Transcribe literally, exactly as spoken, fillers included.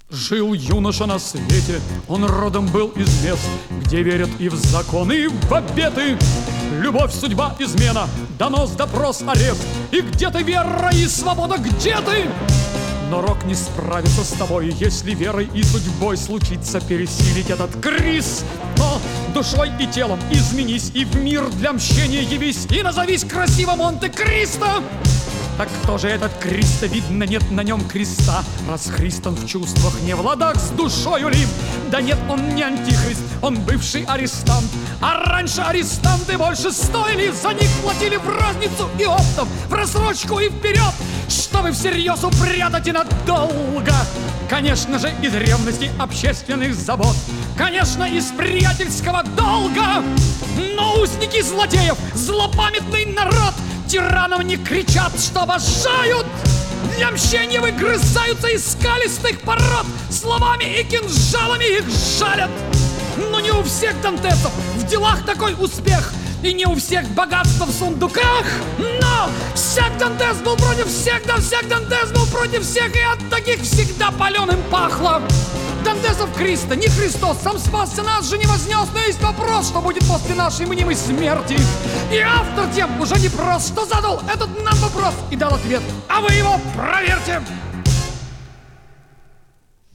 Жил юноша на свете, он родом был из мест, где верят и в законы, и в обеты. Любовь, судьба, измена, донос, допрос, арест. И где ты, вера и свобода, где ты? Но рок не справится с тобой, если верой и судьбой случится пересилить этот криз. Но душой и телом изменись, и в мир для мщения явись, и назовись красиво Монте-Кристо. Так кто же этот Кристо? Видно, нет на нем креста. Раз Христом в чувствах не в ладах с душою ли? Да нет, он не антихрист, он бывший арестант. А раньше арестанты больше стоили, за них платили в розницу и оптом, в рассрочку и вперед, чтобы всерьез упрятать и надолго. Конечно же, из ревности общественных забот, конечно, из приятельского долга. Но узники злодеев, злопамятный народ, тиранам не кричат, что обожают. Для мщения выгрызаются из скалистых пород, словами и кинжалами их жалят. Но не у всех дантесов в делах такой успех, и не у всех богатства в сундуках. Но всяк Дантес был против всех, да всяк Дантес был против всех, и от таких всегда паленым пахло. Дантесов Кристо, не Христос, сам спасся, нас же не вознес. Но есть вопрос, что будет после нашей мнимой смерти. И автор тем уже не прост, что задал этот нам вопрос и дал ответ, а вы его проверьте.